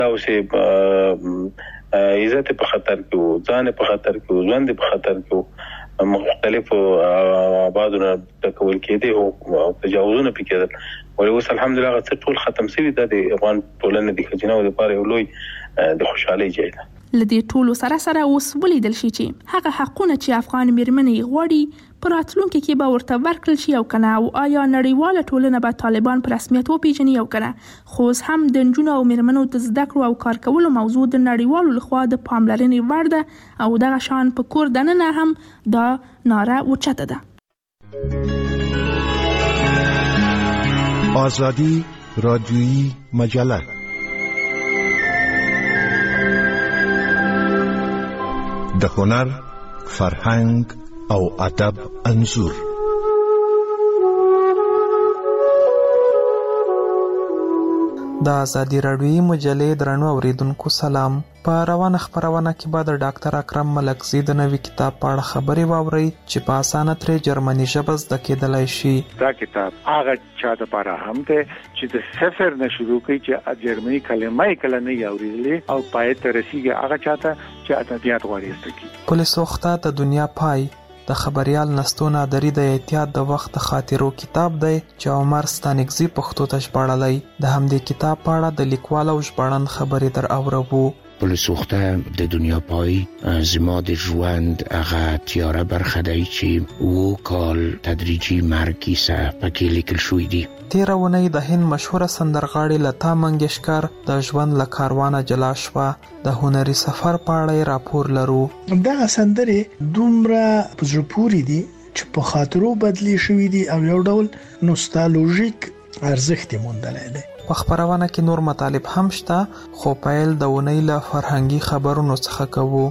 دا اوسې عزت په خطر کې وو، ځان په خطر کې وو، ژوند په خطر کې وو، مختلفو آبادونو تکول کېدي او تجاوزونه پکې کېدل. ولې اوس الحمدلله هغه څه ټول ختم شوي. دا د افغان ټولنې د ښځیناو لپاره یو لوی د خوشحالۍ ځای ده. له دې ټولو سره اوس ولیدل شي چې هغه حقونه چې افغان مېرمنې غواړي په راتلونکي کې به ورته ورکړل شي او کنه، او آیا نړیواله ټولنه به طالبان په رسمیت وپیژني او کنه. خو اوس هم د نجونو او مېرمنو د زده کړو او کار کولو موضوع د نړیوالو لخوا د پاملرنې وړ ده او دغه شان په کور دننه هم دا ناره اوچته ده. آزادی رادیویی مجله د هنر، فرهنګ او ادب انځور. د ازادي راډیویي مجلې درنو اوریدونکو سلام. په روانه خبرونه کې به د ډاکټر اکرم ملکزي د نوي کتاب په اړه خبرې واورئ چې په اسانه ترې جرمني ژبه زده کېدلای شي. دا کتاب هغه چا لپاره هم دی چې د صفر نه شروع کوي، چې جرمني کلمه کله نه اورېدلې او پای ته رسیږي، هغه چاته چې ادبیات غواړي زده کړي. پل سوخته د دنیا پای د خبريال نستون ادري د احتیاط د وخت خاطرو کتاب دی چې عمر ستانګزي پښتو ته ژباړلی. د همدې کتاب په اړه د لیکوال او ژباړن خبرې در اورو. پل سوخته د دنیا پای زما د ژوند هغه تیاره برخه دی چې و کال تدریجي مرګ کیسه پکې لیکل شوې دي. تیره اونۍ د هند مشهوره سندرغاړې لتا منګیشکر د ژوند له کاروانه جلا شوه. د هنري سفر په اړه راپور لرو. دغه سندرې دومره په زړه پورې دي چې په خاطرو بدلی شوې دي او یو ډول نوستالژیک ارزښت یې موندلی دی. په خبرونه کې نور مطالب هم شته، خو پیل د اونۍ له فرهنګي خبرونو څخه کوو.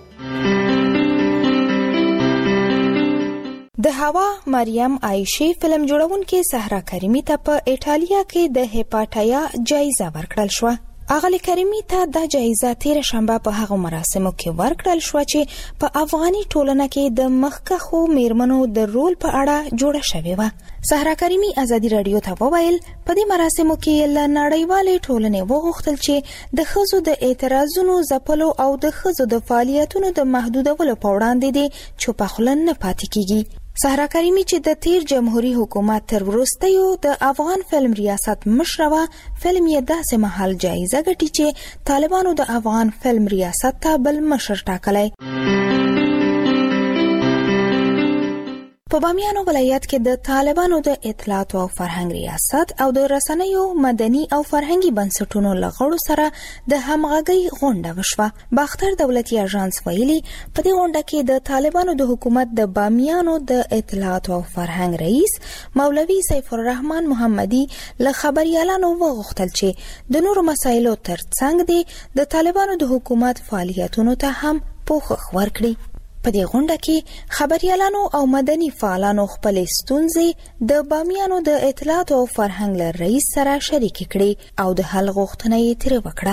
د هوا مریم عایشی فلم جوړونکې صحرا کریمی ته په ایټالیا کې د هپاټایا جایزه ورکړل شوه. اغلی کریمی ته دا جایزه تیر شنبه په هغه مراسمو کې ورکړل شو چې په افغاني ټولنه کې د مخکښو میرمنو د رول په اړه جوړه شوې وه. صحرا کریمی ازادي رادیو ته وویل په دې مراسمو کې له نړیوالې ټولنې وغوښتل چې د ښځو د اعتراضونو ځپلو او د ښځو د فعالیتونو د محدودولو په وړاندې دې چوپه خوله نه پاتې کیږي. صحرا کریمی چې د تیر جمهوریت حکومت تر وروستیو د افغان فلم ریاست مشره فلم یې داسې مهال جایزه ګټي چې طالبانو د افغان فلم ریاست ته بل مشر ټاکلی. په بامیانو ولایت کې د طالبانو د اطلاعات او فرهنګ ریاست او د رسنیو مدني او فرهنګي بنسټونو له غړو سره د همغږۍ غونډه وشوه. باختر دولتي اژانس ویلي په دې غونډه کې د طالبانو د حکومت د بامیانو د اطلاعات او فرهنګ رئیس مولوي سیف الرحمن محمدي له خبريالانو وغوښتل چې د نورو مسایلو ترڅنګ د طالبانو د حکومت فعالیتونو ته هم پوښښ ورکړي. په دې غونډه کې خبريالانو او مدني فعالانو خپل ستونزې د بامیانو د اطلاعات او فرهنګ له رئیس سره شریک کړي او د حل غوښتنه یې ترې وکړه.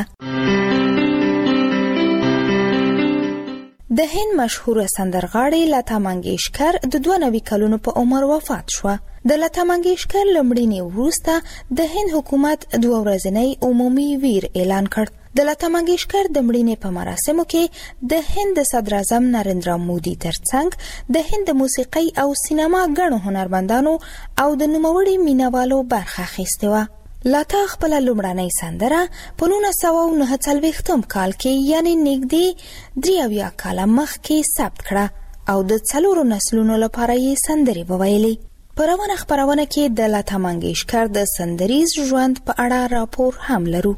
د هند مشهوره سندرغاړې لتا منګیشکر د 92 کلونو په عمر وفات شوه. د لتا منګیشکر لمړینې وروسته د هند حکومت 2 ورځنی عمومي ویر اعلان کړ. د لتا منګیشکر د مړینې په مراسمو کې د هند صدر اعظم نریندرا مودي ترڅنګ د هند موسیقي او سینما غنو هنرمندانو او د نوموړي مینوالو برخه اخیسته و. لتا خپل لومړنۍ سندره په 1949 کال کې یعنی نږدې 3 کال مخکې ثبت کړه او د 4 نسلونو لپاره یې سندرې وویلې. په روانه خبرونه کې د لتا منګیشکر د سندریز ژوند په اړه راپور هم لرو.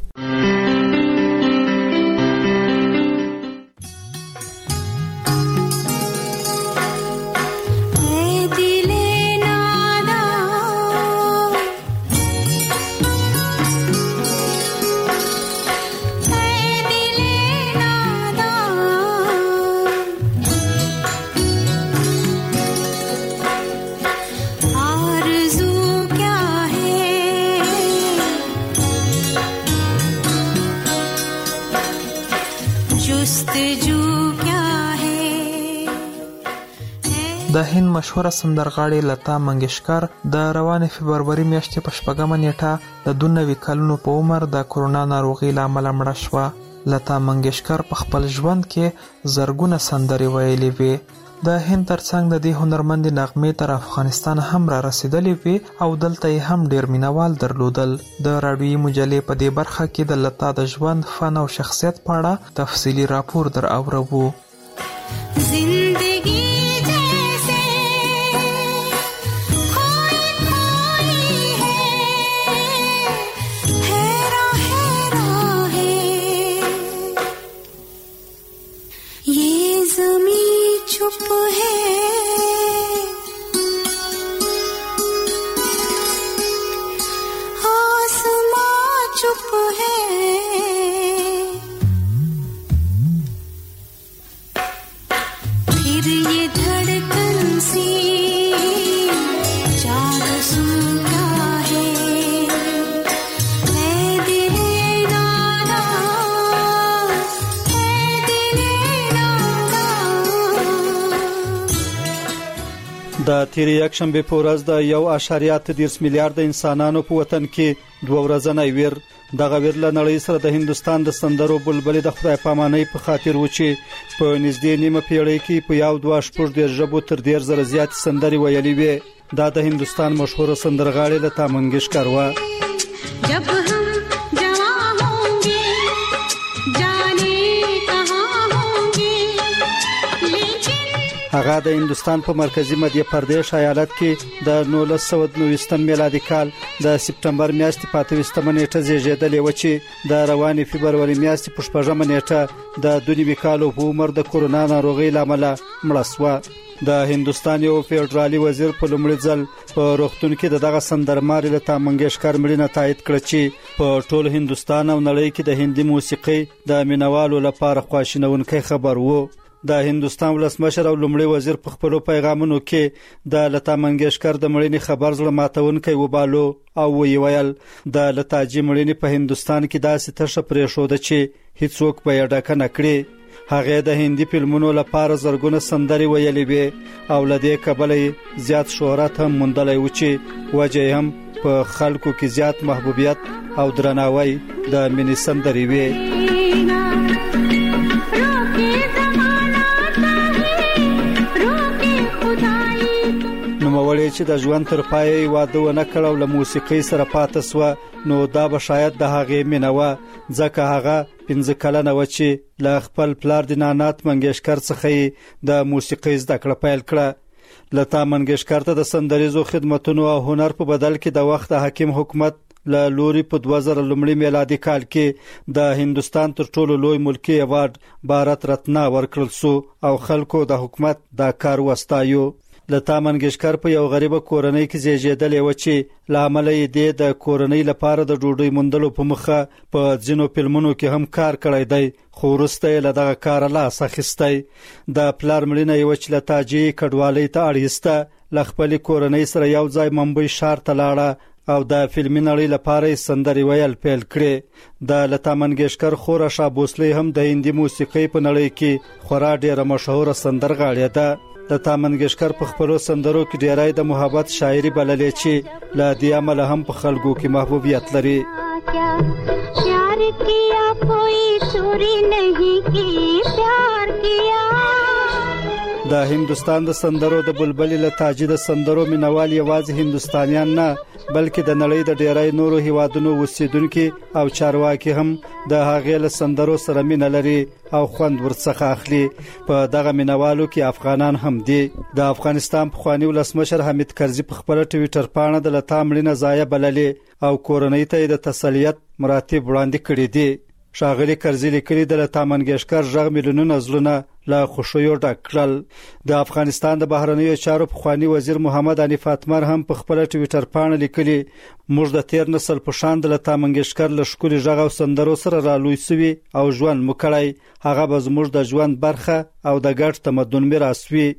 د هند مشهوره سندرغاړې لتا منګیشکر د روانې فبروري میاشتې په 4 نیټه د 92 کلونو په عمر د کورونا ناروغۍ له امله مړه شوه. لتا منګیشکر په خپل ژوند کې زرګونه سندرې ویلې وې. د هند ترڅنګ د دې هنرمند نغمې تر افغانستان هم را رسیدلې وې او دلته یې هم ډیر مینوال درلودل. د راډیوي مجلې په دې برخه کې د لتا د ژوند، فن او شخصیت په اړه تفصیلی راپور در اورو. زندگی चुप है आसमां चुप है फिर ये धड़कन सी चार सुनता है د تیری یکشنبه په ورځ د 1.3 میلیارډ انسانانو په وطن کې 2 ورځنی ویر دغه ویر له نړۍ سره د هندستان د سندرو بلبلې د خدای پامانۍ په خاطر و چې په نږدې نیمه پیړۍ کې په 1.2 ژبو تر 10,000 زیات سندرې ویلې وې. دا د هندستان مشهور سندرغاړې لتا منګیشکر و. جب هغه د هندستان په مرکزی مدهیه پردیش ایالت کې د 1990 میلادي کال د سپتمبر میاشتې په 28 نیټه زیږیدلې و چې د رواني فبرवरी میاشتې په 14 نیټه د 2 کالو په عمر د کورونا ناروغۍ لامل مړه شوه. د هندستان یو فدرالي وزیر په لومړي ځل په روغتون کې دغه سندرماري لتا منګیشکر مړینه تایید کړه چې په ټول هندستان او نړۍ کې د هندي موسیقي د مینوالو لپاره خواشینونکي خبر وو. د هندستان ولسمشر او لومړي وزیر په خپل پیغامونو کې د لتا منګیشکر د مړینې خبر زړه ماتونکی وبالو او ویل د لتا جی مړینې په هندستان کې داسې تشه پرې شو چې هیڅوک به یې ډاکه نه کړي. هغه د هندي فلمونو لپاره زرګونه سندرې ویلې وې او لدې کبلې زیات شهرت هم موندلای و چې وجه هم په خلکو کې زیات محبوبیت او درناوی د مینې سندرې وې. نوموړی چې د ژوند تر پای واده ونه کړ او له موسیقۍ سره پاتې سو نو دا به شاید د هغې مینه وه ځکه هغه 15 کلنه و چې له خپل پلار د نانات منګیشکر څخه د موسیقۍ زده کړه پیل کړه. لتا منګیشکر ته د سندریزو خدماتونو او هنر په بدل کې د وخت حاکم حکومت له لوري په 2000 لومړي میلادي کال کې د هندستان تر ټولو لوی ملکی ایوارډ بھارت رتنا ورکړل سو او خلکو د حکومت دا کار وستایو. لتا منګیشکر په یو غریبه کورنۍ کې زیږیدلې و چې لامل یې د کورنۍ لپاره د ډوډۍ موندلو په مخه په ځینو فلمونو کې هم کار کړی دی خو وروسته له دغه کار لاس اخیستی. د پلار مړینه یې چې لتا جی کډوالۍ ته اړیسته له خپل کورنۍ سره یو ځای ممبئی ښار ته لاړه او د فلمي نړۍ لپاره سندرې ویل پیل کړې. د لتا منګیشکر خور آشا بوسلې هم د هندي موسیقۍ په نړۍ کې خورا ډیره مشهور سندرغاړې ده. لتا منګیشکر په خپل سندرو کې ډیرای د محبت شاعري بللې چې لا دې عمل هم په خلکو کې محبوبیت لري. پیار کیا کوئی چوری نہیں کی پیار کیا. د هندستان د سندرو د بلبلې لتا جی د سندرو مینوال یوازې هندستانیان نه بلکې د نړۍ د ډیرای نورو هیوادونو اوسیدونکو او چارواکي هم د هغې له سندرو سره مینه لري او خوند ورڅخه اخلي. په دغه مینوالو کې افغانان هم دي. د افغانستان پخوانی ولسمشر حمید کرزي په خپل ټویټر باندې د لتا مړینه ضایع بللې او کورنۍ ته د تسلیت مراتب وړاندې کړي دي. ښاغلي کرزي لیکلي د لتا منګیشکر ژغ میلیونونه زلونه لا خوشیو ډک کړل. د افغانستان د بهرنیو چارو پخوانی وزیر محمد حنیف اتمر هم په خپل ټویټر باندې لیکلي موږ د تیر نسل په شان د لتا منګیشکر له ښکلي ژغ او سندرو سره رالوی سوي او ژوند مو کړی. هغه به زموږ د ژوند برخه او د ګډ تمدن میراث وي.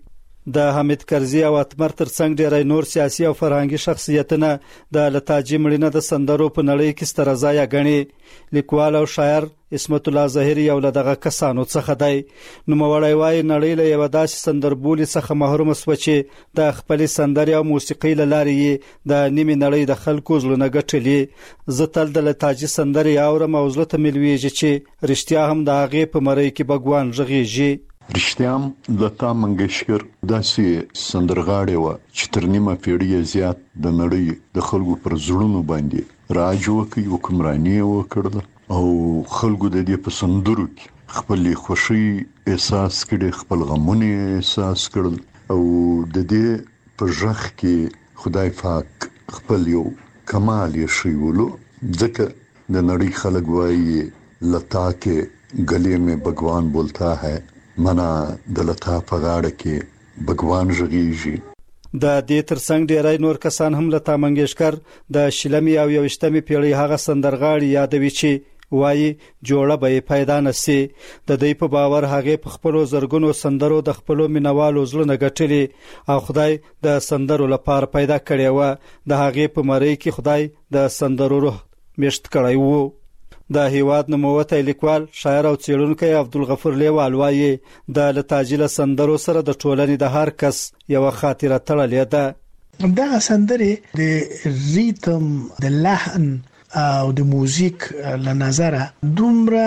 د حمید کرزي او اتمر ترڅنګ ډېری نور سیاسي او فرهنګي شخصیتونه د لتاجي مړینه د سندرو په نړۍ کې ستره ځای غني. لیکوال او شاعر اسمت الله ظاهري یو له دغه کسانو څخه دی. نوموړی وایي نړۍ له یو داسې سندربولي څخه محروم شوه چې د خپل سندرې او موسیقۍ له لارې د نیمې نړۍ د خلکو زړونه ګټلي. زه تل د لتاجي سندرې اورم او زړه ته مې لویږي چې رښتیا هم د هغې په مرۍ کې بګوان غږیږي. رښتیا هم لتا منګیشکر داسې سندرغاړې وه چې تر نیمه پیړۍ زیات د نړۍ د خلکو پر زړونو باندې راج وکړي، حکمراني یې وکړله او خلکو د دې په سندرو کې خپلې خوښۍ احساس کړي، خپل غمونه احساس کړل او د دې په غږ کې خدای پاک خپل یو کمال یې ښیولو. ځکه د نړۍ خلک وایي لتا کې گلے میں بگوان بولتا ہے، منا د لتا په غاړه کې بگوان غږیږي. د دې ترڅنګ ډېری نور کسان هم لتا منګیشکر د شلمې او 21مې پیړۍ هغه سندرغاړي یادوي چې وایي جوړه به پیدا نسی. د دې په باور هغه په خپل زرګونو سندرو د خپل مینوالو زړه ګټلي او خدای د سندرو لپاره پیدا کړی و. د هغه په مری کې خدای د سندرو روح مشت کړی وو. د هیواد نوموتی لیکوال، شاعر او څېړونکی عبدالغفور لیوال وایي د لتاجي له سندرو سره د ټولنې د هر کس یو خاطره تړلې ده. دا سندرې د ریتم، د لحن او د موزیک له نظره دومره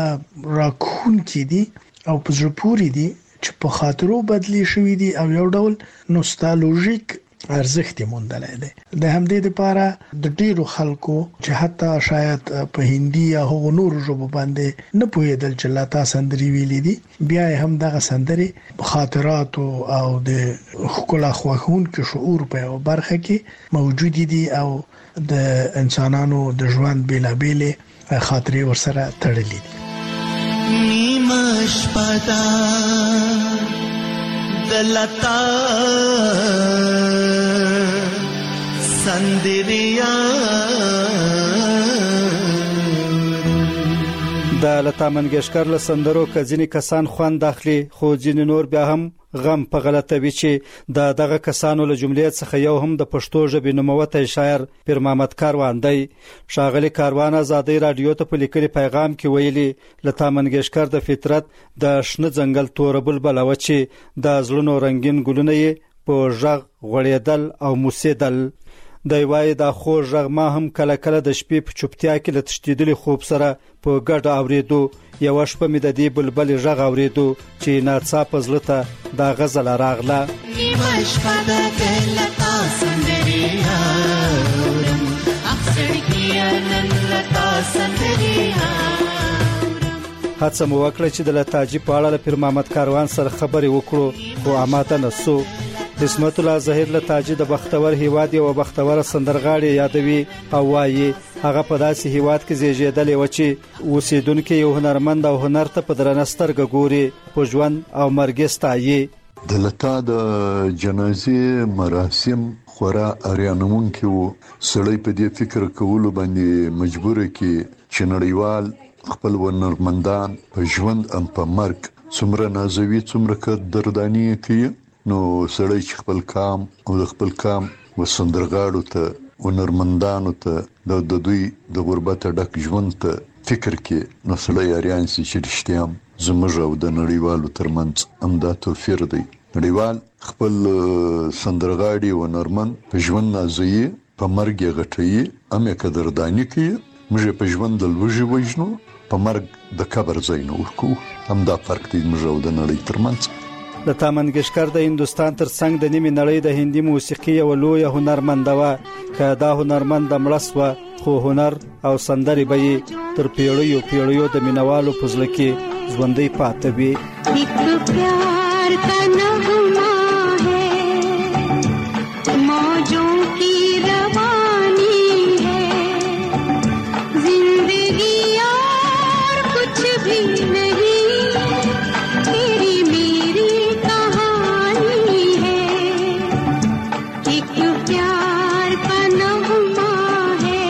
راکون کې دي او په زړه پورې دي چې په خاطرو بدلی شوې دي او یو ډول نوستالژیک ارزښت موندلای دی. د همدې لپاره د ډیرو خلکو چې حتی شاید په هندي یا هغو نورو ژبو باندې نه پوهېدل چې لتا سندري ویلي دي، بیا هم دغه سندري خاطرات او د ښکلا خوښونکو شعور په یو برخه کې موجود دي او د انسانانو د ژوند بیلابېلې خاطرې ورسره تړلې دي. نیمه شپه ده د لتا سندریا. د لتا منګیشکر له سندرو که ځینې کسان خوند اخلي، خو ځینې نور بیا هم غم په غلطوي چې دغه کسانو له جملې څخه یو هم د پښتو ژبې نوموتی شاعر پیر محمد کاروان دی. ښاغلي کاروان ازادۍ راډیو ته په لیکلي پیغام کې ویلي لتا منګیشکر د فطرت د شنه ځنګل توره بلبله وه چې د زړونو رنګین ګلونه یې په غږ غوړېدل او موسېدل. دی وایي دا خوږ غږ ما هم کله کله د شپې په چوپتیا کې له تښتېدلي خوب سره په ګډه اورېدو. یوه شپه مې د دې بلبلې غږ اورېدو چې ناڅاپه زړه ته دا غزله راغله. نیمه شپه ده د لتا سندرې اورم، اخ سړکیه نن لتا سندرې اورم. هڅه مو وکړه چې د لتاجي په اړه له پیر محمد کاروان سره خبرې وکړو، خو اماده نه سو. اسمت الله ظاهر لتاجي د بختور هیواد یو بختوره سندرغاړي یادوي او وایي هغه په داسې هیواد کې زیږیدلی و چې اوسیدونکو یو هنرمند او هنر ته په درنه سترګه ګوري، په ژوند او مرګ ستایي. د لتا د جنازې مراسم خورا اریانونکي وو. سړی په دې فکر کولو باندې مجبور کی چې نړیوال خپل هنرمندان په ژوند ام په مرګ څومره نازوي، څومره دردانی کوي. نو سړی چې خپل کام او د خپل کام وسندرغاړو ته، هنرمندانو ته د دوی د غربت ډک ژوند ته فکر کې، نو سړی اریان سي چې رښتیا زموږ او د نړیوالو ترمنځ همدا توپیر دی. نړیوال خپل سندرغاړي او هنرمند په ژوند نازوي، په مرګ یې غټوي، هم یې قدرداني کوي. موږ په ژوند د لوږې وژنو، په مرګ د قبر ځای نه ورکوو. همدا فرق دی موږ او د نړۍ ترمنځ. لتا منګیشکر د هندوستان ترڅنګ د نیمې نړۍ د هندي موسیقي یو لوی هنرمند و. که دا هنرمند مړ شوه، خو هنر او سندرې به یې تر پیړیو پیړیو د مینوالو په زړه کې ژوندۍ پاتې وي. پیار کا نغمه ہے موجوں کی روانی ہے زندگی اور کچھ بھی نہیں تیری میری کہانی ہے ایک پیار کا نغمہ ہے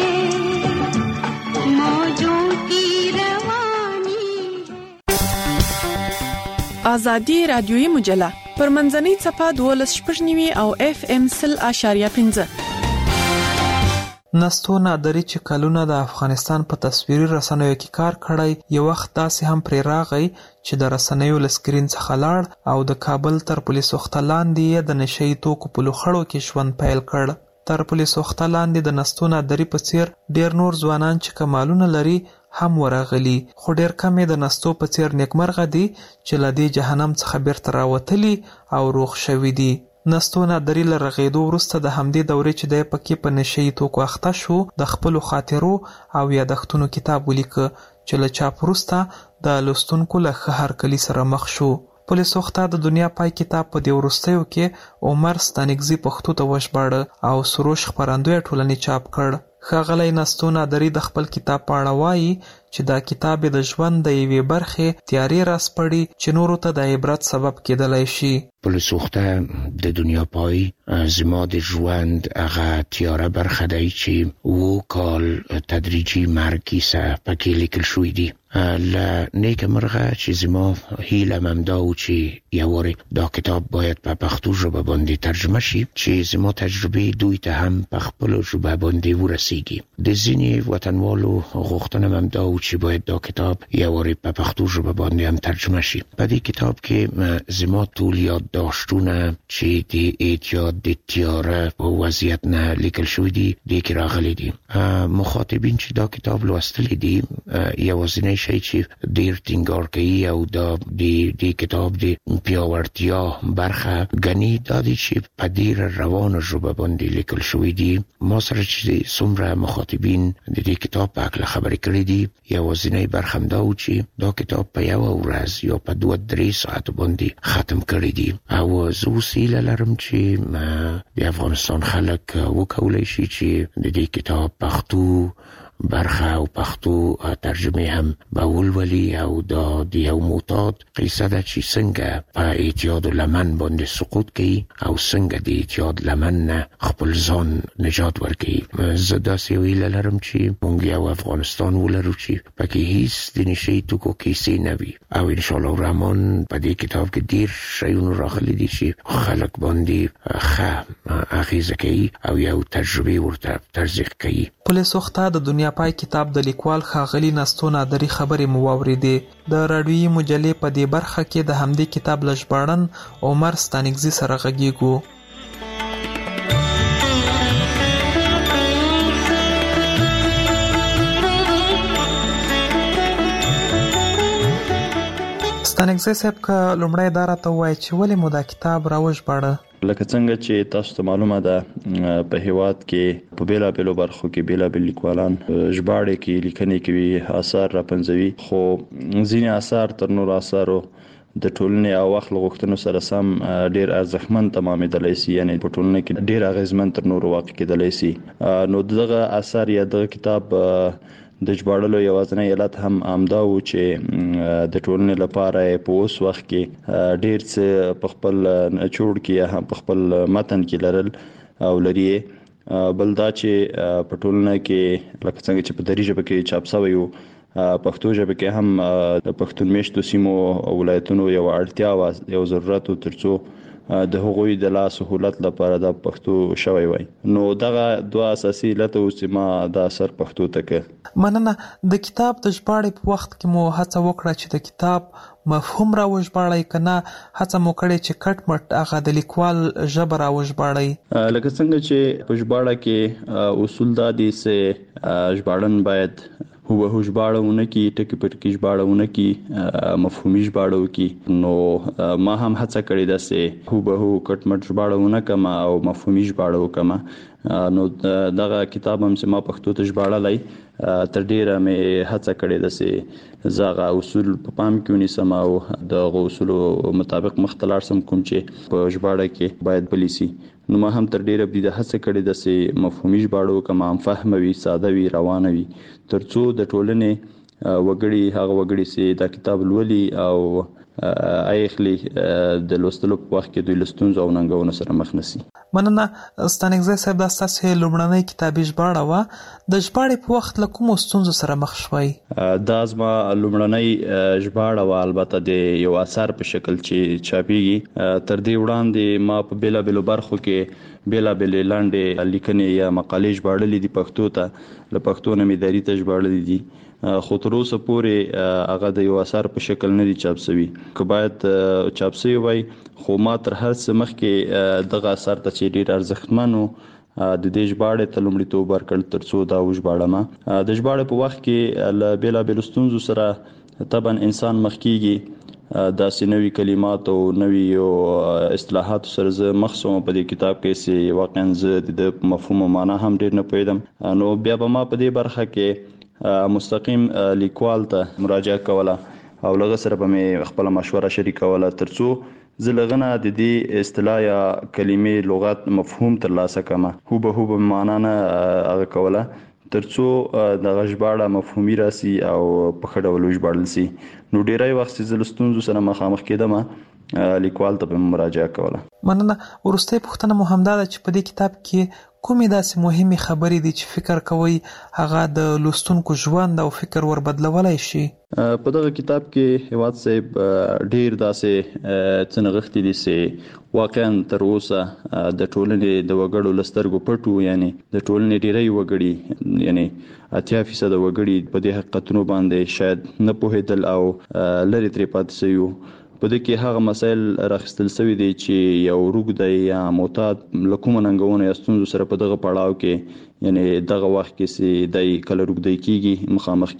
موجوں کی روانی. آزادی رادیویی مجله پر منځنۍ صفه 12.9 او FM 0.5. نستو نادری چې کلونه د افغانستان په تصویري رسنیو کې کار کړی، یو وخت داسې هم پرې راغی چې د رسنیو له سکرین څخه لاړ او د کابل تر پولیسو خښته لاندې د نشهیي توکو په لوخړو کې ژوند پیل کړ. تر پولیسو خښته لاندې د نستو نادری په څیر ډیر نور ځوانان چې کمالونه لري هم ورغلي، خو ډیر کم د نستو په څیر نیکمرغه دي چې له دې جهنم څخه بیرته راوتلي او روغ شوي دي. نستو نادری له رغېدو وروسته د همدې دورې چې دی پکې په نشهیي توکو اخته شو، د خپلو خاطرو او یادښتونو کتاب ولیکه چې له چاپ وروسته د لوستونکو له ښه هرکلي سره مخ شو. پولیس وخته د دنیا پای کتاب په دې وروستیو کې عمر ستانکزي پښتو ته وژباړه او سروش خپرندوی ټولنې چاپ کړ. ښاغلی نستو نادری د خپل کتاب په اړه وایي چې دا کتاب د ژوند د یوې برخې تیارې راسپړي چې نورو ته د عبرت سبب کېدلی شي. پل سوخته د دنیا پای زما د ژوند هغه تیاره برخه دی چې 7 کال تدریجي مرګ کیسه پکې لیکل شوی دی. له نیکه مرغه چې زما هیله ممدا و چې یوارې دا کتاب باید په پښتو ژبه باندې ترجمه شي چې زما تجربې دوی ته هم په خپلو ژبه باندې ورسیږي. د ځینې وطنوالو غوښتنه ممدا و چې باید دا کتاب یوارې په پښتو ژبه باندې هم ترجمه شي. په دې کتاب کې زما ټول یادداشتونه چې د اعتیاد د تیاره او وضعیت نه لیکل شوي دي دې کې راغلي دي. مخاطبین چې دا کتاب لوستلی دي یوازینی شي چې ډیر ټینګار کوي او دا د کتاب د پیاوړتیا برخه غني دا دي چې په ډیر روانه ژبه باندې لیکل شوی دي. ما سره چې څومره مخاطبین د دې کتاب په اړه خبرې کړې دي یوازینی برخه هم دا و چې دا کتاب په یو ورځ یا په 2-3 ساعت باندې ختم کړی دي او زه اوس هیله لرم چې د افغانستان خلک وکولای شي چې د دې کتاب پښتو برخه او پښتو ترجمه هم به ولولي او دا د یو معتاد قصه ده چې څنګه په اعتیاد لمن باندې سقوط کوي او څنګه د اعتیاد لمن نه خپل ځان نجات ورکوي. زه داسې یو هیله لرم چې موږ یو افغانستان ولرو چې پکې هیڅ د نشهیي توکو کیسې نه وي او انشاءالله الرحمن په دې کتاب کې ډیر شیونه راغلي دي چې خلک باندې ښه اغیزه کوي او یو تجربه ورته ترجیح کوي. پولیس وخته د دنیا پای کتاب د لیکوال ښاغلي نستو نادری خبرې مو واورېدې. د راډیویي مجلې په دې برخه کې د همدې کتاب له ژباړن عمر ستانکزي سره غږیږو. ستانکزي صاحب که لومړی دا راته ووایي چې ولې مو دا کتاب راوژباړه؟ لکه څنګه چې تاسو ته معلومه ده په هیواد کې په بیلابیلو برخو کې بیلابیل لیکوالان ژباړې کې لیکنې کوي، آثار راپنځوي، خو ځینې آثار تر نورو آثارو د ټولنې او وخت له غوښتنو سره سم ډیر ارزښتمن تمامېدلی سي، یعنی په ټولنه کې ډیر اغیزمن تر نورو واقع کېدلی سي. نو دغه آثار یا دغه کتاب د ژباړلو یوازینی علت هم همدا و چې د ټولنې لپاره په اوس وخت کې ډیر څه په خپل نچوړ کې یا هم په خپل متن کې لرل او لري. بل دا چې په ټولنه کې لکه څنګه چې په دري ژبه کې چاپ شوی و، پښتو ژبه کې هم د پښتون میشتو سیمو ولایتونو یو اړتیا و، یو ضرورت و ترڅو د هغوی د لا سهولت لپاره د پښتو شوی وای. نو دغه دوه اساسي علت و چې ما د اثر پښتو ته مننه. د کتاب د ژباړې په وخت کې مو هڅه وکړه چې د کتاب مفهوم راوژباړئ که نه هڅه مو کړې چې کټ مټ هغه د لیکوال ژبه راوژباړئ؟ لکه څنګه چې په ژباړه کې اصول دا دي چې ژباړن باید هو ژباړونه کې ټکی پټکی ژباړونه کې مفهومي ژباړو کې. نو ما هم هڅه کړې ده چې هو کټ مټ ژباړونه کما او مفهومي ژباړو کما. نو دغه کتاب هم چې ما پښتو ته ژباړلای تر ډیره مې هڅه کړې ده چې زغه اصول په پام کې ونیسم او د اصول مطابق مختلار سم کوم چې په ژباړه کې باید پلیسي. نو ما هم تر ډیره بده هڅه کړې ده چې مفهومي ژباړو کما هم فهموي، ساده وي، روانه وي، ترڅو د ټولنې وګړي هغه وګړي چې دا کتاب لولي او اخلي د لوستلو په وخت کې دوی لستونزو او ننګونو سره مخ نشي. مننه ستانګزی صاحب، دا ستاسو لومړنۍ کتابي ژباړه وه. د ژباړې په وخت له کومو ستونزو سره مخ شوئ؟ دا زما لومړنۍ ژباړه وه، البته د یو اثر په شکل چې چاپیږي. تر دې وړاندې ما په بیلابېلو برخو کې بیلابېلې لنډې لیکنې یا مقالې ژباړلې دي پښتو ته، له پښتو نه مې دري ته ژباړلې دي، خو تر اوسه پورې هغه د یو اثر په شکل نه دي چاپ شوی. که باید چاپ شوی وای، خو ما تر هر څه مخکې دغه اثر ته چې ډیر ارزښتمن و د دې ژباړې ته لومړیتوب ورکړ ترڅو دا وژباړم. د ژباړې په وخت کې له بیلابېلو ستونزو سره طبعا انسان مخ کیږي، داسې نوي کلمات او نوي اصطلاحات سره زه مخ شوم په دې کتاب کې چې واقعا زه د مفهوم او معنا هم ډیر نه پوهیدم. نو بیا به ما په دې برخه کې مستقیم لیکوال ته مراجعه کوله او لږ سره به مې خپل مشوره شریکوله ترڅو زه لغنه د دې اصطلاح یا کلمې لغت مفهوم ترلاسه کړم. هو به معنا نه هغه کوله ترڅو د ژباړه مفهومي راسي او په ښه ډول وژباړل سي. نو ډیری وخت چې زه له ستونزو سره مخامخ کېدم لیکوال ته به مراجعه کوله. مننه. وروستۍ پوښتنه مو همدا ده چې په دې کتاب کې کومې داسې مهمې خبرې دي چې فکر کوئ هغه د لوستونکو ژوند او فکر ور بدلولی شي؟ په دغه کتاب کې هیواد صاحب ډیر داسې څه نغښتي دي چې واقعا تر اوسه د ټولنې د وګړو له سترګو پټ وو، یعنی د ټولنې ډیری وګړي یعنی 80% وګړي په دې حقیقتونو باندې شاید نه پوهېدل او لرې ترې پاتې شوي وو. په دې کې هغه مسایل راخیستل شوي دي چې یو روږدی یا معتاد له کومو ننګونو یا ستونزو سره په دغه پړاو کې یعنی دغه وخت کې چې دی کله روږدی کېږي مخامخ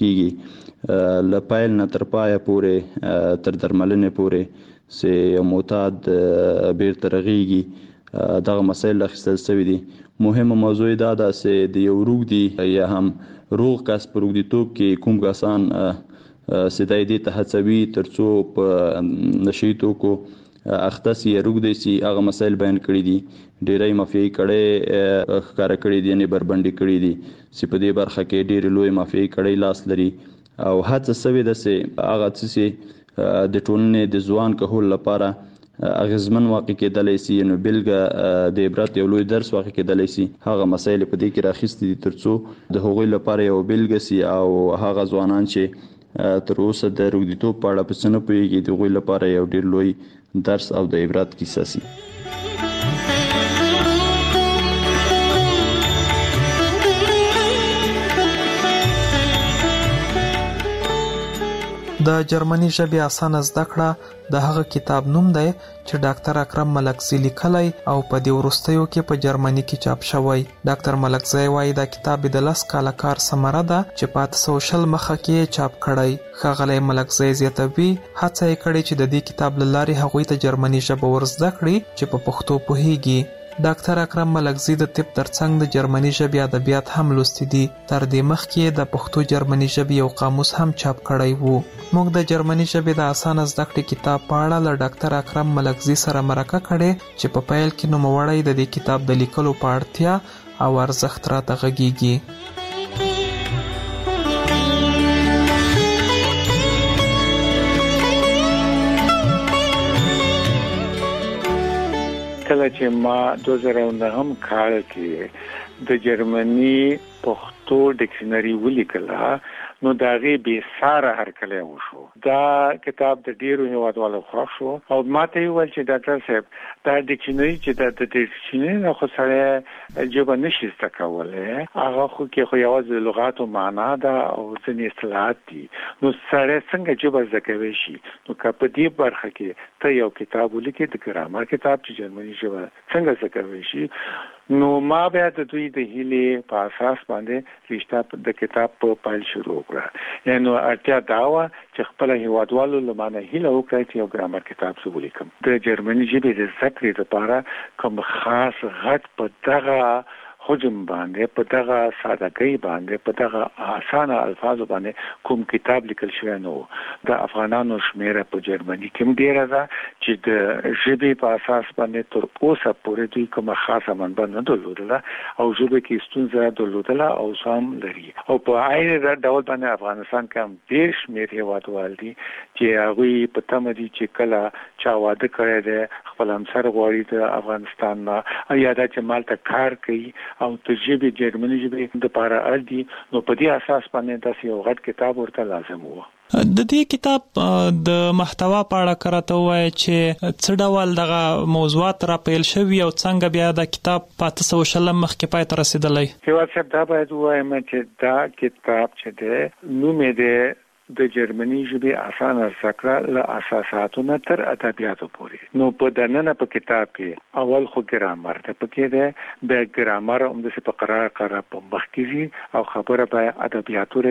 کېږي له پیل نه تر پایه پورې تر درملنې پورې چې یو معتاد بیرته رغېږي، دغه مسایل راخیستل شوي دي. مهمه موضوع دا ده چې د یو روږدي یا هم روغ کس په روږديتوب کې کوم کسان سدای دې ته هڅوي ترڅو په نشي توکو اخته سي روږدي سي، هغه مسایل بیان کړی دي. ډیری مافیایي کړي ښکارا کړی دي، یعنی بربندي کړی دي چې په دې برخه کې ډیر لوی مافیایي کړي لاس لري او هڅه شوې ده چې هغه څه د ټولنې د ځوان کهول لپاره اغیزمن واقع کېدلی سي، نو بلګه د عبرت یو لوی درس واقع کېدلی سي. هغه مسایل په دې کې راخیستې دي ترڅو د هغوی لپاره یو بلګه سي او هغه ځوانان چې تر اوسه د روږديتوب په اړه څه نه پوهېږي د هغوی لپاره یو ډېر لوی درس او د عبرت کیسه سي. د جرمني ژبې اسانه زده کړه د هغه کتاب نوم دی چې ډاکټر اکرم ملکزی لیکلی او په دې وروستیو کې په جرمني کې چاپ شوی. ډاکټر ملکزی وایي دا کتاب د 10 کاله کار ثمره ده چې په 800 مخه کې چاپ کړی. ښاغلی ملکزی زیاتوي هڅه یې کړې چې د دې کتاب له لارې هغوی ته جرمني ژبه ور زده کړي چې په پښتو پوهیږي. ډاکټر اکرم ملکزی د طب ترڅنګ د جرمني ژبې ادبیات هم لوستي دي. تر دې مخکې د پښتو جرمني ژبې یو قاموس هم چاپ کړی وو. موږ د جرمني ژبې د اسانه زده کړې کتاب په اړه له ډاکټر اکرم ملکزی سره مرکه کړې چې په پیل کې نوموړی د دې کتاب د لیکلو په اړتیا او ارزښت راته غږیږي. کله چې ما 2009 کال کې د جرمني پښتو ډکشنری ولیکله نو دا غي به ساره هرکله وشو. دا کتاب د ډیرو هیوادوالو خوښ شو او ماته ویل چې ډاکټر صاحب دا ډکشنری چې د ډکشنری نه خو سره جواب نشي تکوله، هغه خو کې خو یوازې لغات او معنا دا او ځینې اصطلاحات دي، نو سره څنګه جواب زکوي شي. نو که په دې برخه کې ته یو کتاب ولیکې د ګرامر کتاب چې جرمني ژبه څنګه زکوي شي، نو ما بیا د دوی د هیلې په اساس باندې رښتا د کتاب په پایل شروع کړه. یعنی اړتیا دا و چې خپل هیوادوالو لمانه هیله وکړي چې یو ګرامر کتاب څه ولیکم. د جرمني ژبې د زده کړې لپاره کوم خاص غټ په دغه حجم باندې په دغه سادهګۍ باندې په دغه اسانه الفاظ باندې کوم کتاب لیکل شوی نو د افغانانو شمیره په جرمني کې ډیره ده چې د ژبې په اساس باندې تر اوسه پورې دوی کومه خاصه منبع نه درلودله او ژبه کې ستونزه درلودله او سم لري او په عین ډول باندې افغانستان کې هم ډیر شمیر هیوادوال دي چې هغه په تمه دي چې کله چا واده کړی دی خپل همسر غواړي د افغانستان نه یا د مالته کار کوي او د ژبې جرمني ژبې د لپاره اړ دي نو په دې اساس باندې تاسو یو غټ کتاب ورته لازم وو. د دې کتاب د محتوا په اړه کراته وای چې څه ډول دغه موضوعات را پیل شوی او څنګه بیا د کتاب په 300 مخکې پای ته رسیدلی. یو څه دا باید وایم چې دا کتاب چې ده نوم یې د جرمني ژبې اسانه ذکر له اساساتونو تر ادبیاتو پورې. نو په دننه په کتاب کې اول خو ګرامر ته پکې ده د ګرامر هم د څه په قرار په مخ کې او خبره به ادبیاتو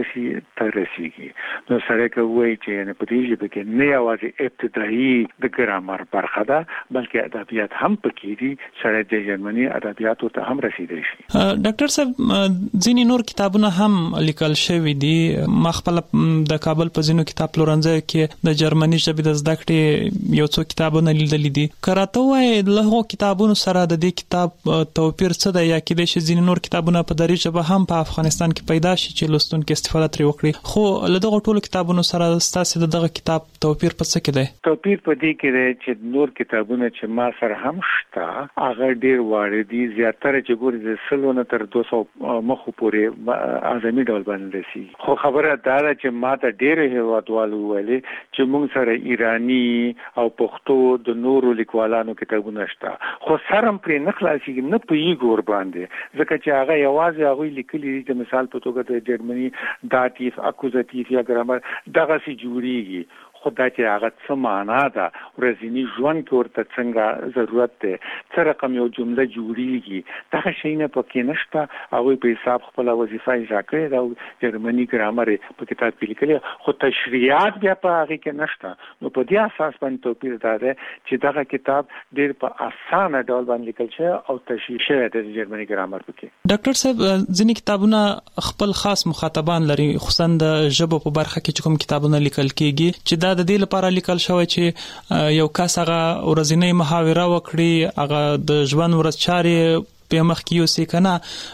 رسیږي. نو سره کوي چې په دې ژبه کې نه یوازې ابتدایي د ګرامر برخه ده بلکې ادبیات هم پکې دي سره د جرمني ادبیاتو ته هم رسیدي شي. ډاکټر صاحب ځینې نور کتابونه هم لیکل شوی دي. مخبل د کابل په ځینو کتاب پلورنځي کې د جرمني ژبې د زده کړې یو څو کتابونه لیدل دي. کراته وای له کتابونو سره د دې کتاب توپیر څه دی یا کې د ځینې نور کتابونه په دري ژبه هم په افغانستان کې پیدا شي چې لوستونکو استفاده ترې وکړي خو له دغه ټولو کتابونو سره ستاسو دغه کتاب توپیر په څه کې دی؟ توپیر په دې کې دی چې نور کتابونه چې ما سره هم شته هغه ډیر واړه دي زیاتره چې ګوري د 100 نه تر 200 مخ پورې اعظمي ډول باندې رسي. خو خبره دا ده چې ما ته ډېر هیوادوالو ویلي چې موږ سره ایرانی او پښتو د نورو لیکوالانو کتابونه شته خو سرم پرې نه خلاصيږي نه پوهیږي ور باندې ځکه چې هغه یوازې هغه لیکلي دي چې مثال په توګه د جرمني داتیف اکوزاتیف یا ګرامر دغه سي جوړیږي خدای چې هغه څه معنا ده ورځنی ژوند کې ورته څنګه ضرورت ده څه رقم یو جمله جوړیږي دا شي نه پکې نشته او په حساب خپل وظیفه اجرا کړې دا جرمني ګرامر په کتاب کې لیکلي خو تشریحات بیا په هغه کې نشته. نو په دې اساس باندې توپیر ده چې دا کتاب ډېر په اسانه ډول باندې لیکل شوی او تشریح شوی د جرمني ګرامر کې. ډاکټر صاحب ځینې کتابونه خپل خاص مخاطبان لري خصوصا د ژبه په برخه کې چې کوم کتابونه لیکل کیږي چې د دې لپاره لیکل شوی چې یو کس هغه ورځنی محاوره وکړي هغه د ژوند ورځچارې په مخ کې یو سکنه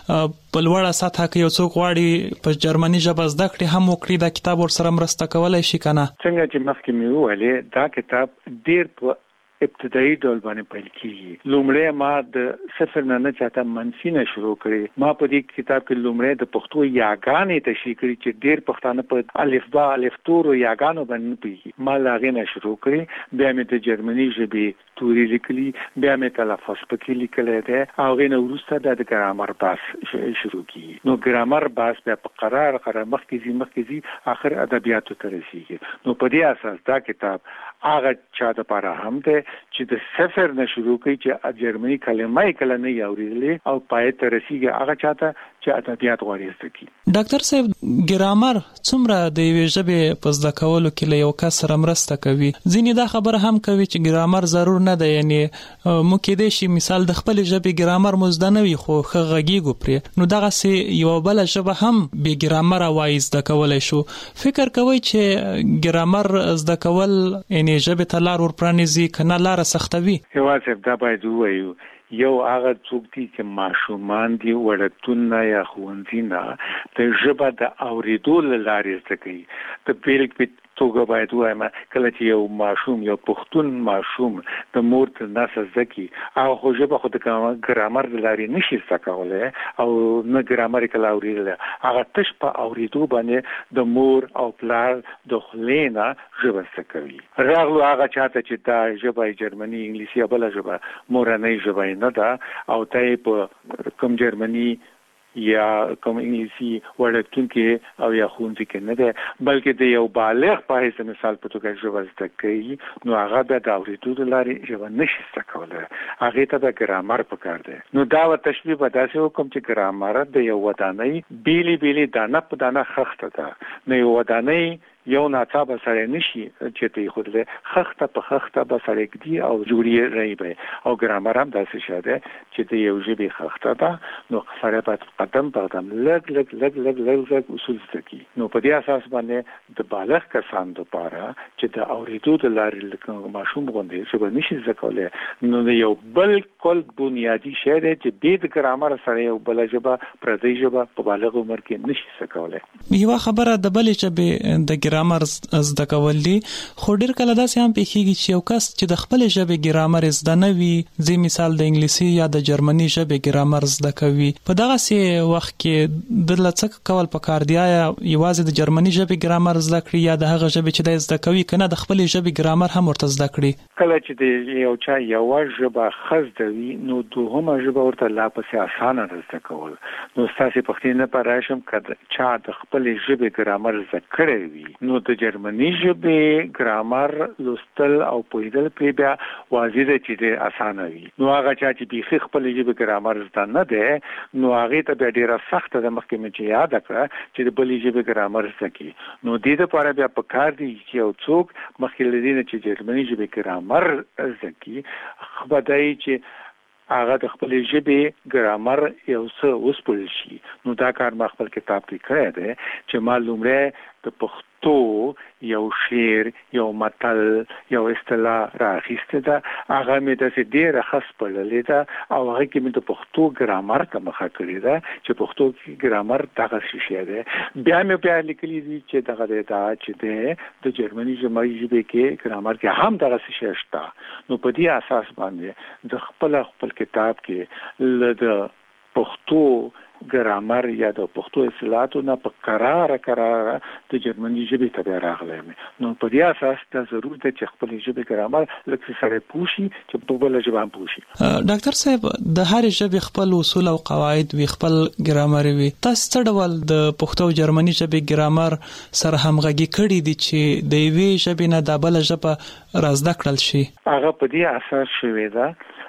په لوړه سطح کې یو څوک غواړي په جرمني ژبه زده کړي هم وکړي دا کتاب ورسره مرسته کولای شي کنه. څنګه چې مخکې مې وویل دا کتاب ډیر په ابتدایي ډول باندې پیل کیږي. لومړی ما د صفر نه چاته منفي نه شروع کړي. ما په دې کتاب کې لومړی د پښتو یاګانې تشریح کړي چې ډېر پښتانه په الف با الف تور یاګانو باندې پیږي. ما لاغې نه شروع کړي بیا مې د جرمني ژبې توري لیکلي بیا مې تلفظ پکې لیکلی دی او غوښنه وروسته د ګرامر باس شروع کیږي. نو ګرامر باس بیا په قرار مخکې زی اخر ادبیاتو ته رسیږي. نو په دې اساس دا کتاب هغه چا د لپاره هم دی چې د صفر نه شروع کوي چې جرمني کلمه کله نه یاورېدلې او پای ته رسیږي هغه چاته چې ادبیات غواړي زده کړي. ډاکټر صاحب ګرامر څومره د یوې ژبې په زده کولو کې له یو کس سره مرسته کوي؟ ځینې دا خبره هم کوي چې ګرامر ضرور نه دی یعنی مو کېدای شي مثال د خپل ژبې ګرامر مو زده نه وي خو ښه غږیږو پرې نو دغسې یوه بله ژبه هم بې ګرامره وایي زده کولی شو. فکر کوئ چې ګرامر زده کول یعنی ژبې ته لار ورپرانیزي که نه لاره سختوي؟ یوازې دا باید ووایو یو هغه څوک دي چې ماشومان دي وړتون یا ښوونځي نه د ژبه د اورېدو له لارې زده کوي. د بیلګې په توګه باید ووایم کله چې یو ماشوم یو پښتون ماشوم د مور تر ناسه زده کړي هغه خو ژبه خو د ګرامر د لارې نشي زده کولی او نه ګرامر یې کله اورېدلی هغه تش په اورېدو باندې د مور او پلار د خولې نه ژبه زده کوي. راغلو هغه چاته چې دا ژبه جرمني انګلیسي یا بله ژبه مورنۍ ژبه نه ده او ته یې په کوم جرمني یا کوم انګلیسي وړتون کې او یا ښوونځي کې نه ده بلکې د یو بالغ په حیث مثال په توګه ژبه زده کوي نو هغه بیا د اورېدو د لارې ژبه نشي زده کولی هغې ته د ګرامر پکار دی. نو دا تشبیه به داسې وکړم چې ګرامر د یو ودانۍ بیلې دانه په دانه خښته ده. نو یو ودانۍ یو ناڅاپه سره نشي چې ته خو دې خخته په خخته به سره کدي او جوړي رہی او ګرامر هم داسې شاده چې د یو ژبې خخته ده نو سره په قدم په قدم لګ اصول ځکي نو په دې اساس باندې د بالغ کسان لپاره چې د اوریدو د لارې لکه ماشوم غوندي چې نشي ځکوله نو یو بالکل بنیادی شی دی چې د ګرامر سره یو بل ژبه پردي ژبه په بالغ عمر کې نشي ځکوله یو خبره د بلې ژبې د ګرامر زده کول دي خو ډیر کله داسې هم پیښیږي چې یو کس چې د خپل ژبې ګرامر زده نه وي زی مثال د انګلیسي یا د جرمني ژبې ګرامر زده کوي په دغه سي وخت کې د لڅک کول پکار دی یا یوازې د جرمني ژبې ګرامر زده کړي یا د هغه ژبې چې د زده کوي کنه د خپل ژبې ګرامر هم ورته زده کړي کله چې د یو چا یو ژبه خزدوي نو دوهمه ژبه ورته لا پسې اسانه زده کول نو تاسو پښتنه پر راشم کړه چې د خپل ژبې ګرامر زده کړی وي نو د جرمني ژبې ګرامر لوستل او پوهیدل په بیا واضح دي چې اسانه وي نو هغه چې به خپل ژبې ګرامر زده نه ده نو هغه ته بیا ډیره سخت ده مخکې مې چې یاد کړه چې د بل ژبې ګرامر زده کی نو د دې لپاره بیا پکار دي چې یو څوک مخکې لدی چې جرمني ژبې ګرامر زده کی خبردای چې هغه د خپل ژبې ګرامر یو څه وسپل شي نو دا کار ما خپل کتاب کې کړی دی چې معلومه د پښتو یو شعر یو متل یو اصطلاح راخسته ده هغه مې د ډیره خاص پړلې ده او هغه کې مې د پښتو ګرامر کومه کړی ده چې پښتو کې ګرامر دغه شی دی بیا مې لیکلي دي چې دغه د چې د جرمني ژبې کې ګرامر کې هم دغه شی شته نو په دې اساس باندې د خپل کتاب کې د پښتو ګرامر یا د پښتو اصطلاحاتو نه په قرار د جرمني ژبې ته راغلی نو په دې اساس د ضرورت چې خپل ژبې ګرامر لکه سره پوښي چې په بل ژبه هم پوښي ډاکټر صاحب د هر ژبې خپل اصول او قواعد وي خپل ګرامر وي تاسو څه ډول د پښتو او جرمني ژبې ګرامر سره همغږي کړی دي چې د یوې ژبې نه د بل ژبه رازده کړل شي هغه په دې اساس شوی ده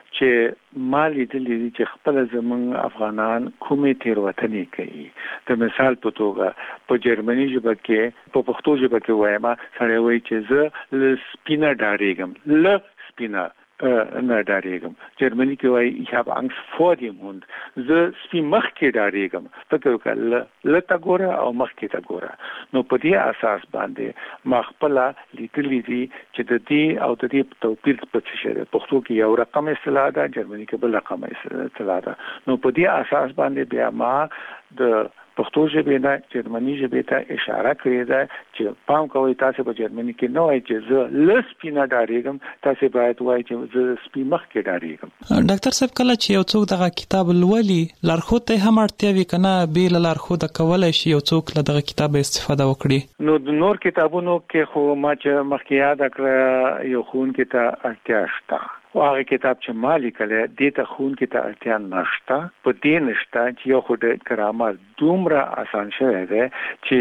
چې مالی دلی چې خپل زمون افغانان کومې تیروتنې کوي د مثال په توګه په جرمني ژبه کې په پښتو ژبه کې وایم سره وایي چې زه لسپینه ډاریږم لسپینه نه ډاریږم جرمني کې وایي ich habe Angst vor dem Hund زه سپی مخ کې ډاریږم فکر وکړه لته ګوره او مخ کې تا ګوره نو په دې اساس باندې ما خپل لیکلي دي چې د دې او د دې توپیر په څه شي پښتو کې یو رقم اصطلاح ده جرمني کې بل رقم اصطلاح ده نو په دې اساس باندې بیا ما د پښتو ژبې نه جرمني ژبې ته اشاره کړې ده چې پام کوئ تاسو په جرمني کې نه وایي چې زه لسپینه ډاریږم تاسو باید وایي چې زه سپی مخ کې ډاریږم ډاکټر صاحب کله چې یو څوک دغه کتاب لولي لارښود ته هم اړتیا وي کنه بیل لارښود کولای شي یو څوک له دغه کتاب استفاده وکړي نو د نور کتابونو کې خو ما چې مخکې یاد کړ یو خون کې ته اړتیا شته او هغه کتاب چې ما لیکلی دې ته ښوونکي ته اړتیا نشته په دې نشته چې یو خو د ګرامر دومره اسان شوی دی چې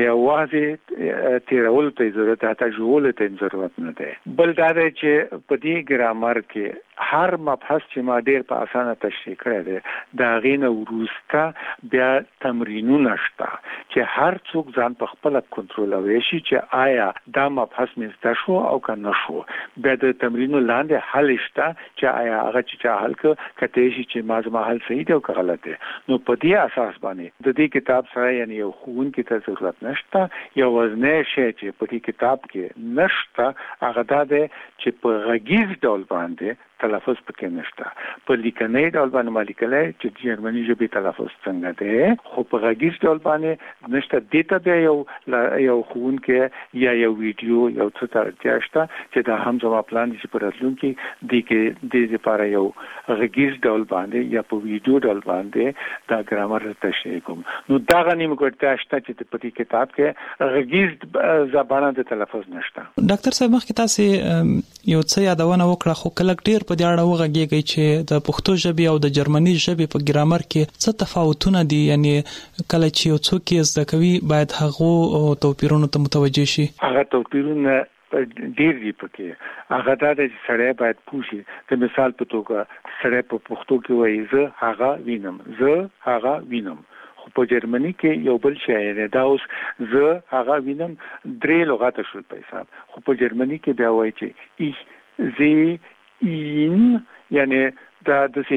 یوازې تیرولو ته ضرورت ده حتی ژوولو ته ضرورت نه دی بل دا دی چې په دې ګرامر کې هر مبحث چې ما ډېر په اسانه تشریح کړی دی د هغې نه وروسته بیا تمرینونه شته چې هر څوک ځان په خپله کنټرولوی شي چې آیا دا مبحث مې زده شو او که نه شو بیا د تمرینو لاندې حل شته چې آیا هغه چې چا حل کړي شي چې ما زما حل صحیح دی او که غلط دی نو په دې اساس باندې د دې کتاب سره یعنی یو ښوونکي ته ضرورت نشته یوازینی شی چې په دې کتاب کې نشته هغه دا دی چې په غږیز ډول باندې تلفظ پکې نشته په لیکنی ډول باندې ما لیکلی چې جرمني ژبې تلفظ څنګه دی خو په غږیز ډول باندې نشته دې ته بیا یو ښوونکی یا یو ویډیو یو څه ته اړتیا شته چې دا هم زما پلان دی چې په راتلونکي دې کې دې لپاره یو غږیز ډول باندې یا په ویډیو ډول باندې دا ګرامر تشریح کوم نو دغه نیمګړتیا شته چې په دې کتاب کې غږیز زبانه د تلفظ نشته ډاکټر صاحب مخکې تاسو یو څه یادونه وکړه خو کله ډیر په دې اړه وغږیږي چې د پښتو ژبې او د جرمني ژبې په ګرامر کې څه تفاوتونه دي یعنی کله چې یو څوک یې زده کوي باید هغه توپیرونو ته متوجه شي هغه توپیرونه ډیر دي پکې هغه دا چې سړی باید پوښي د مثال په توګه سړی په پښتو کې وایي زه هغه وینم خو په جرمني کې یو بل شی دی دا اوس زه هغه وینم 3 لغات شول په حساب خو په جرمني کې بیا وایي چې ich sehe ihn یعنی دا د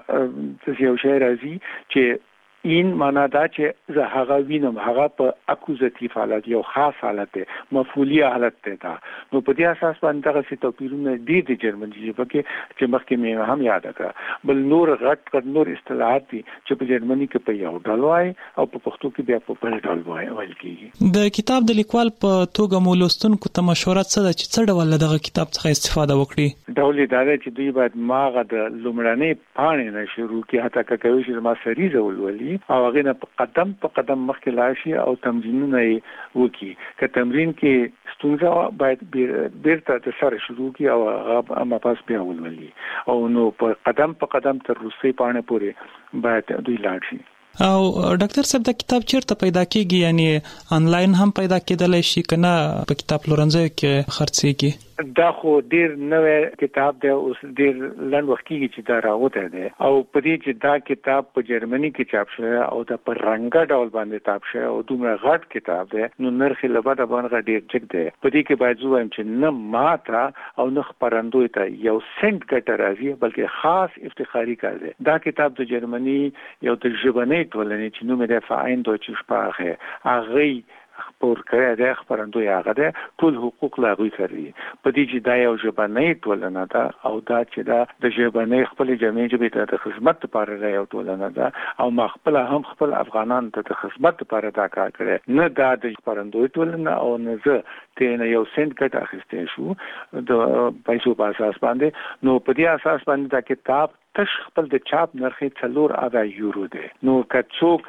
یو شی راځي چې این معنا دا چې زه هغه وینم هغه په اکوزاتیو حالت یو خاص حالت دی مفعولی حالت دی دا نو په دې اساس باندې دغه څه توپیرونه دي د جرمني ژبه کې چې مخکې مې هم یاد کړه بل نور غټ نور اصطلاحات دي چې په جرمني کې په یو ډول وای او په پښتو کې بیا په بل ډول وایي کیږي د کتاب د لیکوال په توګه مولستونکو ته مشوره څه ده چې څه ډول دغه کتاب څخه استفاده وکړي ډول دا دی چې دوی باید ماغه د لومړنۍ پاڼې نه شروع کړي حتی که کوي چې ما سریزه ولولي او هغه نه په قدم مخکې لاشي او تمرینونه وکړي که تمرین کې ستونزه باید بیرته د سره شروع کړي او هغه مپاس بیا ولولي او نو په قدم تر روسي پاڼې پورې باید دوی لاړ شي او ډاکټر صاحب دا کتاب چیرته پیدا کیږي یعنی آنلاین هم پیدا کېدلای شي کنه په کتاب پلورنځي کې خرڅيږي دا خو ډیر نوې کتاب دی اوس ډیر لنډ وخت کې چې دا راوته دی او په دې چې دا کتاب په جرمني کې چاپ شوی او دا په رنګه ډول باندې چاپ شوی او دومره غټ کتاب دی نو نرخ لبا د باندې ډیر ټیک دی په دې کې باید زه وایم چې نه ماته او نه خبرندوی ته یو سنت ګټه راځي بلکې خاص افتخاري کار دی دا کتاب د جرمني یو د ژبنۍ ټولنې چې نوم یې فاین دویچ شپاخه هغه خبر کړی د خبرندوی هغه ده ټول حقوق لاغوي کوي په دې چې دا یو ژبنۍ ټولنه ده او دا چې دا د ژبنۍ خپل جمعي ژبې ته خدمت لپاره دا یو ټولنه ده او ما خپل افغانان ته د خدمت لپاره دا کار کړی نه دا د خبرندوی ټولنه او نه زه ته یو سنت ګټه اخیستې شو د پیسو په اساس باندې نو په دې اساس باندې دا کتاب تش خپل د چاپ نرخ 4 یورو دی نو که څوک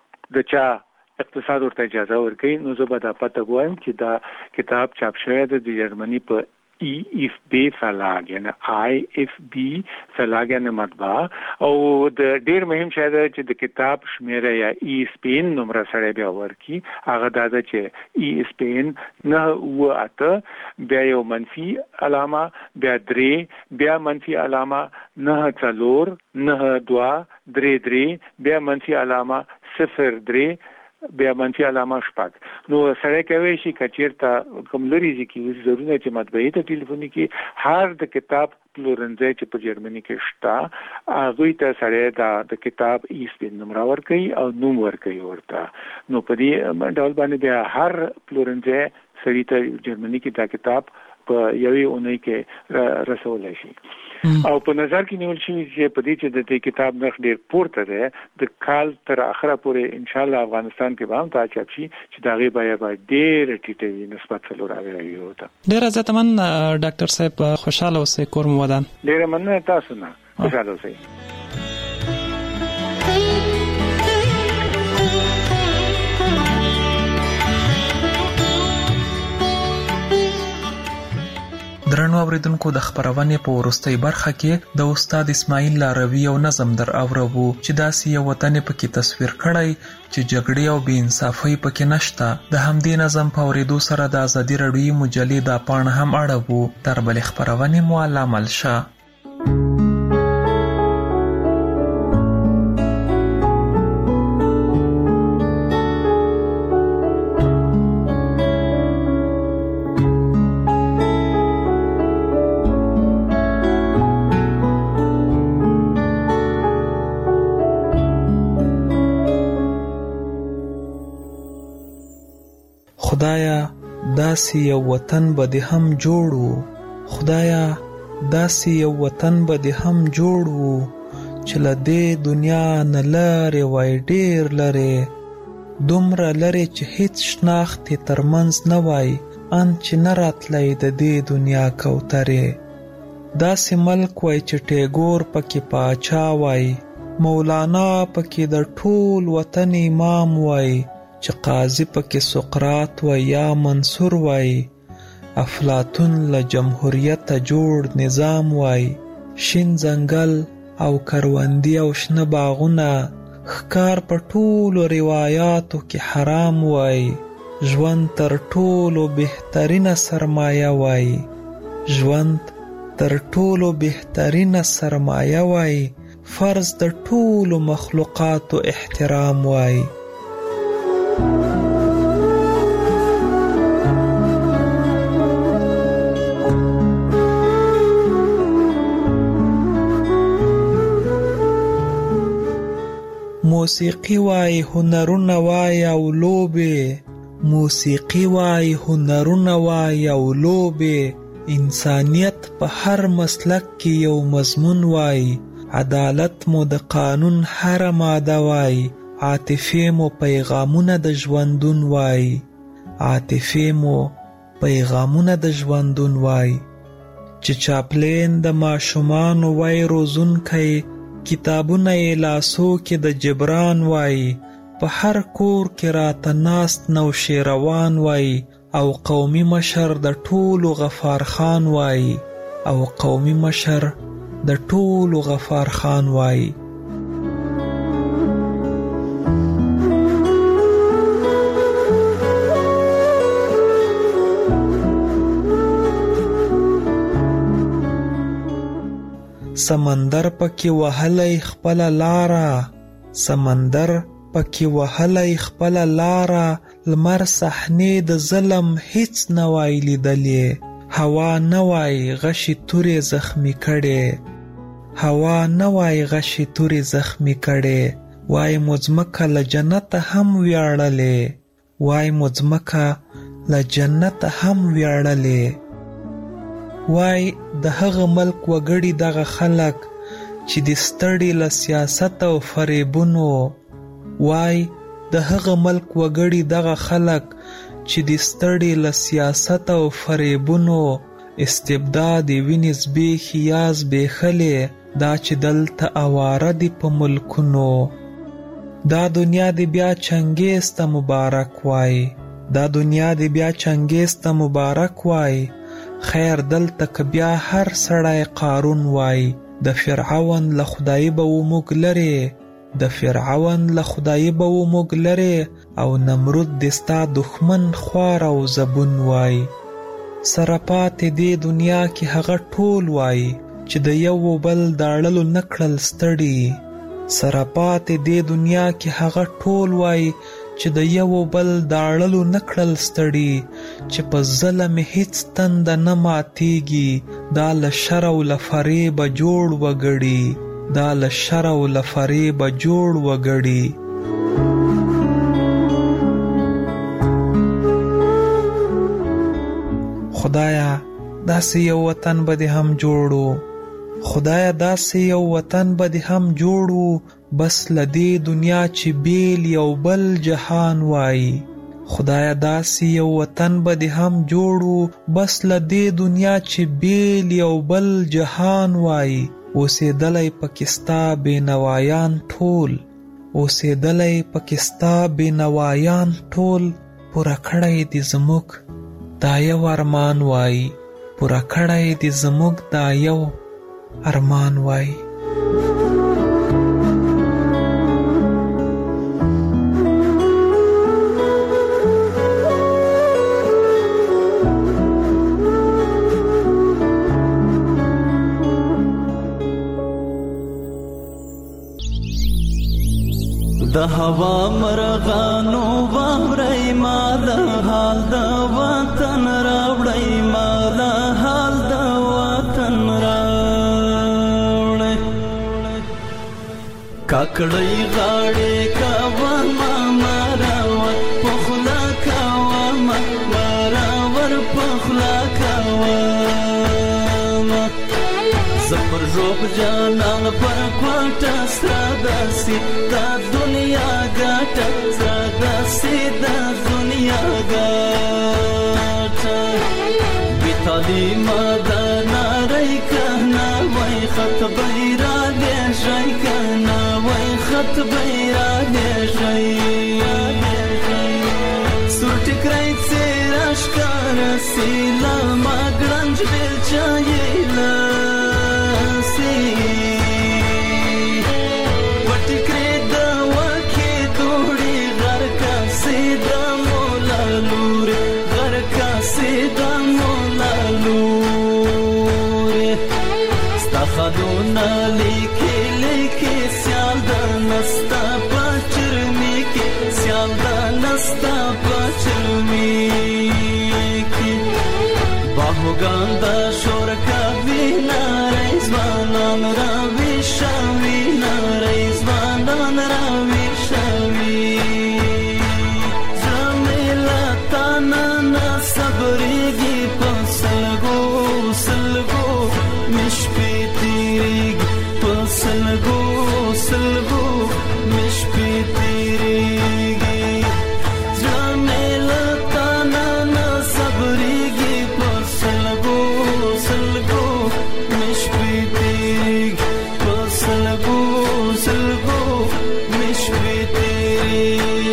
د چا اقتصاد ورته اجازه ورکړي نو زه به دا پته وایم چې دا کتاب چاپ شوی د جرمني په EFB فلاګ یعنی IFB فلاګ یعنی مطبعه او د ډیر مهم شی دی چې د کتاب شمیره یا ESPN نمبر سره بیا ورکی هغه دا چې ESPN 9 بیا یو منفي علامه بیا 3 بیا منفي علامه 9 9 2 3 بیا منفي علامه 0 بیا منفي علامه شپږ نو سره کوي شي کچیرته کوم لري چې ضروري چې مطبعې ته ټلیفوني کې هر د کتاب پلورنځي چې په جرمني کې شته هغه ته سره د کتاب ایسپین نمبر ورکړي او نوم ورکړي ورته نو په دې ډول باندې بیا هر پلورنځي سړي ته جرمني کې دا کتاب په یوې اونۍ کې رسول شي او په نظر کې نیول شي چې په دې چې د دې کتاب نرخ ډیر پورته دی د کال تر اخره پورې ان شاء الله افغانستان کې به هم تا چاپ شي چې دا غي به ډیر ټیټه وي نسبت څلور یو ته ډیر زیات من ډاکټر صاحب خوشاله اوسئ کور مو ودان ډیر مننه تاسو نه خوشاله اوسئ درنو اوریدونکو د خبرونې په ورستۍ برخه کې د استاد اسماعیل لاروی او نظم در اورو چې داسې یو وطن پکې تصویر کړی چې جګړې او بې انصافۍ پکې نشته د همدې نظم په اوریدو سره د ازادي راډیوي مجلې دا پاڼه هم اړه تر بلې خبرونې مو علامل شه خدایا داسې یو وطن به دې هم جوړو خدایا داسې یو وطن به دې هم جوړو چې له دې دنیا نه لرې وای ډیر لرې دومره لرې چې هیڅ شناخت ترمنځ نه وای ان چې نه راتلی د دې دنیا کوترې داسې ملک وای چې ټیګور پکې پاچا وای مولانا پکې د ټول وطن امام وای چې قاضي پکې سقراط و یا منصور وای افلاطون له جمهوریت جوړ نظام وای شین ځنګل او کروندې او شنه باغونه ښکار په ټولو روایاتو کې حرام وای ژوند تر ټولو بهترینه سرمایه وای ژوند تر ټولو بهترینه سرمایه وای فرض د ټولو مخلوقاتو احترام وای. موسیقي وای هنرونه وای او لوبې، موسیقي وای هنرونه وای او لوبې، انسانیت په هر مسلک کې یو مضمون وای، عدالت مو د قانون هر ماده وای، عاطفې مو پیغامونه د ژوندون وای، عاطفې مو پیغامونه د ژوندون وای. چې چاپلین د ماشومانو وای روزونکی، کتابونه یې لاسو کې د جبران وای، په هر کور کې راته ناست نوشیروان وای، او قومي مشر د ټولو غفار خان وای، او قومي مشر د ټولو غفار خان وای. سمندر پکې وهلی خپل لاره، سمندر پکې وهلی خپل لاره، لمر صحنې د ظلم هیڅ نه وای لیدلې، هوا نه وای غشي تورې زخمی کړې، هوا نه وای غشي تورې زخمی کړې، وای مځمکه له جنته هم ویاړلې، وای مځمکه له جنته هم ویاړلې. وای د هغه ملک وګړي دغه خلک چې د ستړي له سیاست او فریبونو، وای د هغه ملک وګړي دغه خلک چې د ستړي له سیاست او فریبونو، استبداد وینې زبېښي یا زبېښلې، دا چې دلته اواره دي په ملکونو. دا دنیا دی بیا چنګیز ته مبارک وای، دا دنیا دی بیا چنګیز ته مبارک وای، خیر دلته که بیا هر سړی قارون وای، د فرعون له خدای به و موږ لرې، د فرعون له خدای به و موږ لرې، او نمرود د ستا دښمن خوار او زبون وای. سره پاتې دې دنیا کې هغه ټول وای چې د یو بل د اړلو نه کړل ستړي، سره پاتې دې دنیا کې هغه ټول وای چې د یو بل د اړلو نه کړل ستړي، چې په ظلم هیڅ تنده نه ماتیږي، دا له شر او له فریبه جوړ وګړي، دا له شر او له فریبه جوړ وګړي. خدایا داسې یو وطن به دې هم جوړو، خدایا داسې یو وطن به دې هم جوړو، بس لدې دنیا چې بیل یو بل جهان وای. خدایا داسې یو وطن به دې هم جوړو، بس لدې دنیا چې بیل یو بل جهان وای. اوسېدلی پکې ستا بېنوایان ټول، اوسېدلی پکې ستا بېنوایان ټول، پوره کړی دې زموږ دا یو ارمان وای، پوره کړی دې زموږ دا یو ارمان وای. د هوا مرغانو واورئ ما د حال د وطن راوړئ، ما د حال د وطن راوړئ. کاکړۍ غاړې کوه ما مراور پخلا کوه ما مراور پخلا کوه، زپر روب جانان پر کوټه سره داسې دا دنیا ګټه، سره داسې دا دنیا ګټه. بې تعلیمه دا نارۍ کنه وای خط بیرا لېږئ، کنه وای خط بیرا لېږئ. سور ټیکری څېره ښکاره سي له ما ګړنج بېلچه یې خدونه لیکي لیکي ستا پچلمی کی باهوگان دا شور کوي نارې ځوانان راوي شوي نارې ځوانان راوي شوي زميلا تانا صبرېږي په سلګو سلګو مش پېتېږي په سلګو سلګو مش پېتېږي زميلا تانا صبرېږي په سلګو سلګو مش پېتېږي په سلګو سلګو مش پېتېږي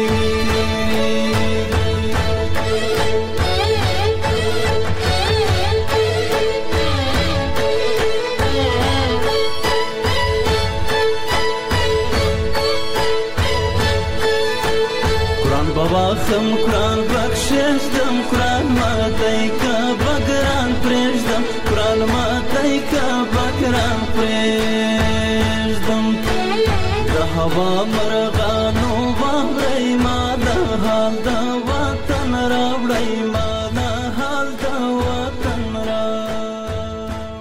خم قرآن بخششدم قرآن ماتای که بگران پریشدم قرآن ماتای که بگران پریشدم ده هوا مرغانو باوری ما ده حال ده وطن راوڑی